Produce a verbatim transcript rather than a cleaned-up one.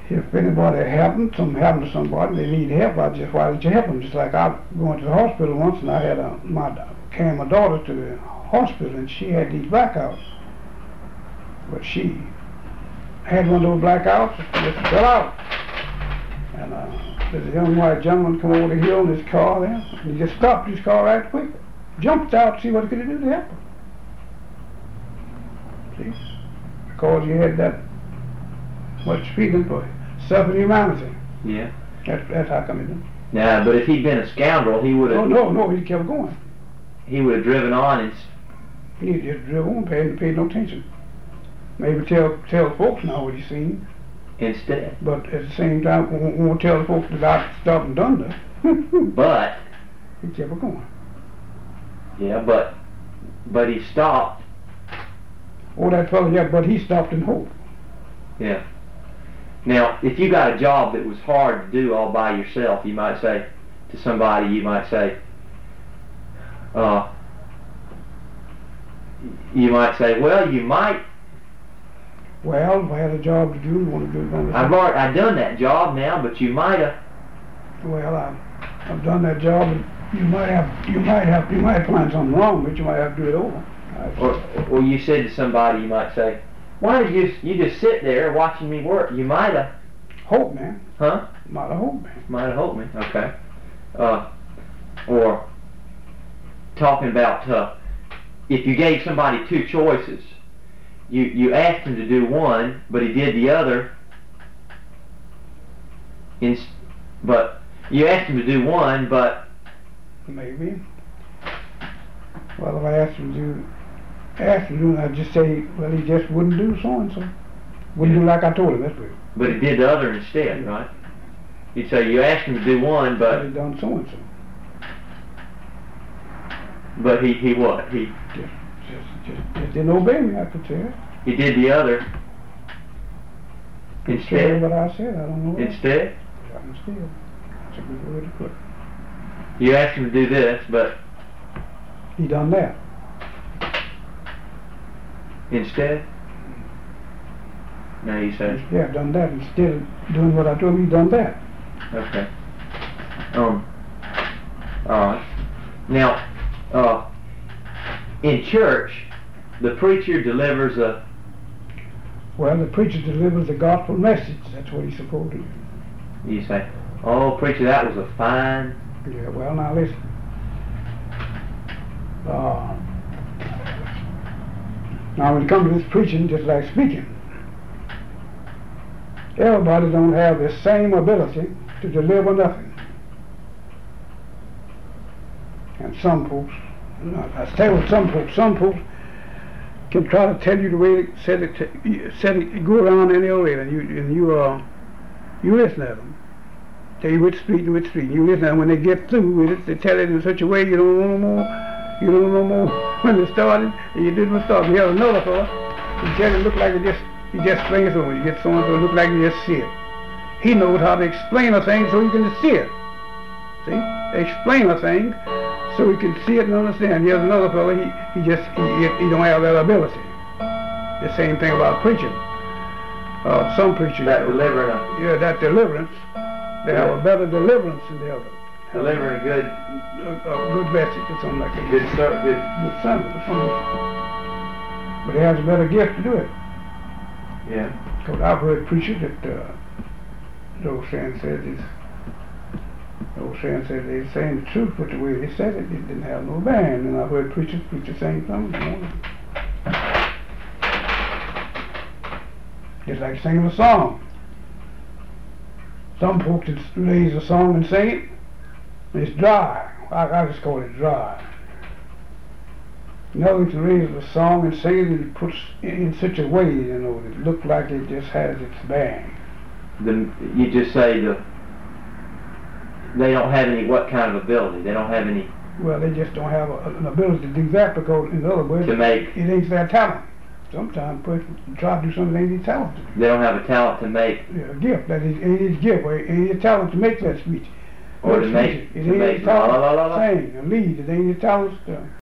if anybody happened, something happened to somebody, they need help, I just, why didn't you help them? Just like I went to the hospital once and I had a, my, carried my daughter to the hospital and she had these blackouts. But she had one of those blackouts, just fell out. And uh, there's a young white gentleman come over the hill in his car there, and he just stopped his car right quick, jumped out to see what he could do to help her. See? Because he had that much feeling for self-humanity. Yeah. That's, that's how come he did. Now, but if he'd been a scoundrel, he would have... Oh, no, no, he kept going. He would have driven on and... He just drove on, paid, paid no attention. Maybe tell tell folks now what he's seen. Instead. But at the same time, won't, won't tell the folks that I stopped and done that. But... He kept going. Yeah, but... But he stopped. Oh, that fellow, yeah, but he stopped in hope. Yeah. Now, if you got a job that was hard to do all by yourself, you might say to somebody, you might say, uh, you might say, well, you might. Well, if I had a job to do, you want to do it on the I've already, I've done that job now, but you might have. Well, I, I've done that job, and you might have, you might have, you might find something wrong, but you might have to do it over. Or, or you said to somebody, you might say, why did you you just sit there watching me work? You might have. Hope, man. Huh? Might have hope, man. Might have hoped me. Okay. Uh, or talking about uh, if you gave somebody two choices, you you asked him to do one, but he did the other. In, but you asked him to do one, but maybe. Well, if I asked him to do, asked him to do, I'd just say, well, he just wouldn't do so and so. Wouldn't do like I told him. That's weird. But he did the other instead, yeah. Right? You'd say you asked him to do one, but he done so and so. But he he what? He just just just, just didn't obey me. I could tell. He did the other instead. What I said, I don't know. Instead. Yeah, instead. That's a good way to put it. You asked him to do this, but he done that. Instead? No, you said. Yeah, done that. Instead of doing what I told him, he done that. Okay. Um. Alright. Now, uh, in church, the preacher delivers a... Well, the preacher delivers the gospel message. That's what he's supposed to do. You say, oh, preacher, that was a fine... Yeah, well, now listen. Uh, now when it comes to this preaching, just like speaking, everybody don't have the same ability to deliver nothing. And some folks, I tell you some folks, some folks can try to tell you the way they said it, to, said it go around any other way, and you, and you, uh, you listen to them. Tell you which street and which street. You listen, and when they get through with it, they tell it in such a way you don't know no more. You don't know no more when they started, and you didn't start. We have another fellow. He tell it look like it just he just explains it. When you get someone to look like you just see it. He knows how to explain a thing so you can see it. See, explain a thing so he can see it and understand. Here's another fellow. He he just he, he don't have that ability. The same thing about preaching. Uh, some preachers. That deliverance. Yeah, that deliverance. They yeah. have a better deliverance than the other. Delivering a good, a, a good message or something like that. Good, ser- good, good sermon or something. But he has a better gift to do it. Yeah. Because I've heard preachers that uh, the old saying says is, the old saying says they're saying the truth, but the way they said it, it didn't have no band. And I've heard preachers preach the same thing. Just like singing a song. Some folks that raise a song and sing it, it's dry. I, I just call it dry. Another can raise a song and sing it, and it puts it in such a way, you know, that it looks like it just has its bang. The, you just say the they don't have any what kind of ability? They don't have any. Well, they just don't have a, an ability to do that because, in other words, to make it ain't their talent. Sometimes a person try to do something they ain't his talent to do. They don't have a talent to make. Yeah, a gift. That is, ain't his gift. Or ain't his talent to make that speech. Or Good to make. speeches. It to ain't make his talent la, la, la, la. to sing and lead. It ain't his talent to